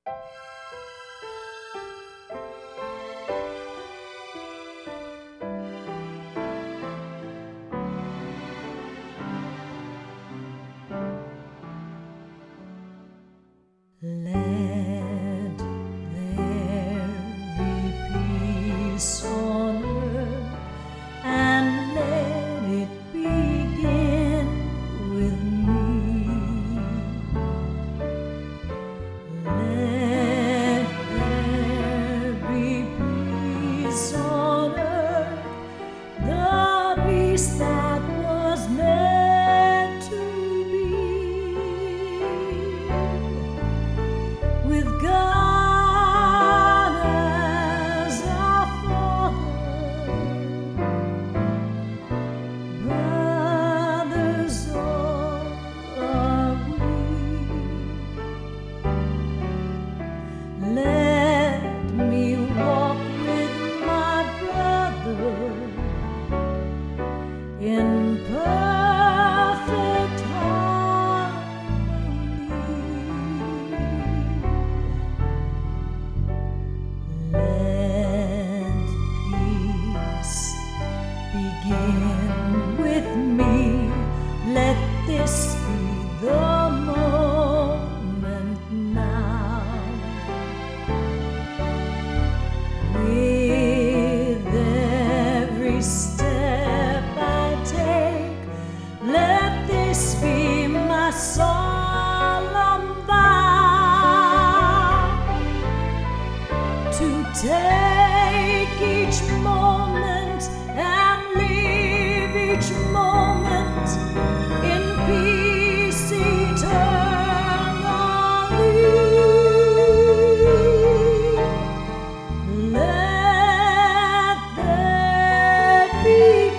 Let there be peace on earth, and let it begin with me. Let there be peace on earth, the peace that was meant to be, with God as our Father, brothers all are we. Let me walk with my brother in perfect harmony. Let peace begin with me. Let this be the moment now. With every step I take, let this be my solemn vow, to take each moment and live each moment in peace eternally. Let there be